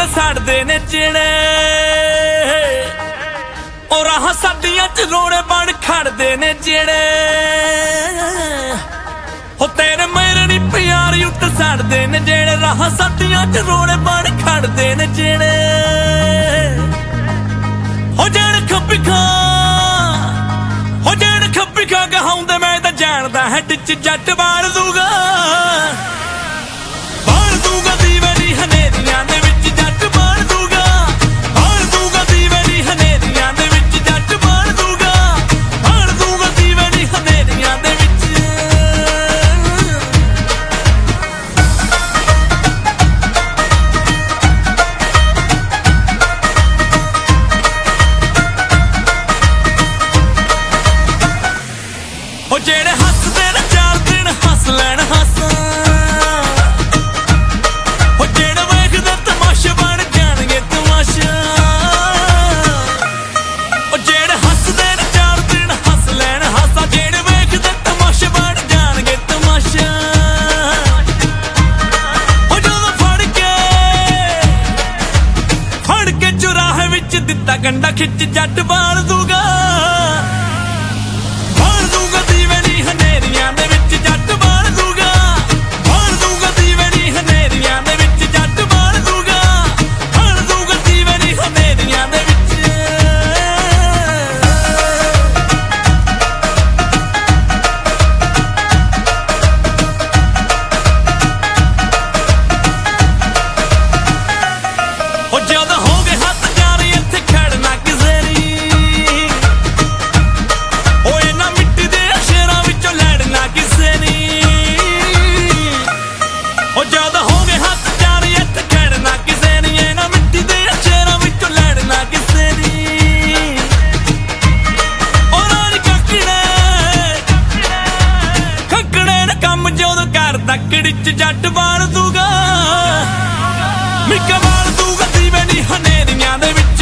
ਸੜਦੇ ਨੇ ਜਿਹੜੇ ਉਹ ਰਾਹਾਂ ਸਾਡੀਆਂ ਚ ਰੋੜੇ ਬਣ ਖੜਦੇ ਨੇ ਜਿਹੜੇ ਹੋ ਤੇਰੇ ਮੇਰੇ ਨੀ ਪਿਆਰ ਉੱਤ ਸੜਦੇ ਨੇ ਜਿਹੜੇ ਰਾਹਾਂ ਸਾਡੀਆਂ ਚ ਰੋੜੇ ਬਣ ਖੜਦੇ ਨੇ ਜਿਹੜੇ ਹੋ ਜਾਣ ਖੱਬੀ ਖਾ ਗਹਾਉਂਦੇ ਮੈਂ ਤਾਂ ਜਾਣਦਾ ਹੈਡ ਚ ਜੱਟ ਬਾਲ ਦੂਗਾ ਦੀਵੇ ਦੀ ਹਨੇਰੀਆਂ ਦੇ ਵਿੱਚ ਜੱਟ ਬਾਲ ਦੂਗਾ ਦੀਵੇ ਦੀ ਹਨੇਰੀਆਂ ਦੇ ਵਿੱਚ ਜੱਟ ਬਾਲ ਦੂਗਾ ਦੀਵੇ ਦੀ ਹਨੇਰੀਆਂ ਦੇ ਵਿੱਚ ਉਹ ਜਿਹੜੇ ਹੱਸਦੇ ਨੇ 4 ਦਿਨ ਹੱਸ ਲੈਣ ਹੱਸ ਉਹ ਜਿਹੜੇ ਵੇਖਦੇ ਤਮਾਸ਼ਾ ਬਣ ਜਾਣਗੇ ਤਮਾਸ਼ਾ ਉਹ ਜਿਹੜੇ ਹੱਸਦੇ ਨੇ 4 ਦਿਨ ਹੱਸ ਲੈਣ ਹੱਸ ਜਿਹੜੇ ਵੇਖਦੇ ਤਮਾਸ਼ਾ ਬਣ ਜਾਣਗੇ ਤਮਾਸ਼ਾ ਉਹ ਜਦੋਂ ਫੜ ਕੇ ਚੁਰਾਹੇ ਵਿੱਚ ਦਿੱਤਾ ਗੰਡਾ ਖਿੱਚ ਜੱਟ ਬਾਲ ਦੂਗਾ ਹਨੇਰੀਆਂ ਦੇ ਵਿੱਚ ਜੱਟ ਬਾਲ ਦੂਗਾ ਦੀਵੇ ਦੀ ਹਨੇਰੀਆਂ ਦੇ ਵਿੱਚ ਜੱਟ ਬਾਲ ਦੂਗਾ ਦੀਵੇ ਦੀ ਹਨੇਰੀਆਂ ਦੇ ਵਿੱਚ ਉਹ ਜਦ ਹੋ ਗਏ ਹੱਥ ਜਾਰੀ ਇੱਥੇ ਖੜਨਾ ਕਿਸੇ ਦੀ ਉਹ ਇਹਨਾਂ ਮਿੱਟੀ ਦੇ ਸ਼ੇਰਾਂ ਵਿੱਚੋਂ ਲੜਨਾ ਕਿਸੇ ਨੇ ਉਹ ਜਦ ਹੋ ਗਏ ਹੱਥ ਜਾਰੀ ਇੱਥੇ ਖੜਨਾ ਕਿਸੇ ਨੇ ਇਹਨਾਂ ਮਿੱਟੀ ਦੇ ਸ਼ੇਰਾਂ ਵਿੱਚੋਂ ਲੜਨਾ ਕਿਸੇ ਨੇ ਉਹ ਰਾਜ ਖੱਕੜੇ ਨੇ ਕੰਮ ਜਦੋਂ ਕਰਦਾ ਕਿੜੀ ਚ ਜੱਟ ਬਾਲ ਦੂਗਾ ਮਿੱਕਾ ਬਾਲ ਦੂਗਾ ਦੀਵੇ ਦੀ ਹਨੇਰੀਆਂ ਦੇ ਵਿੱਚ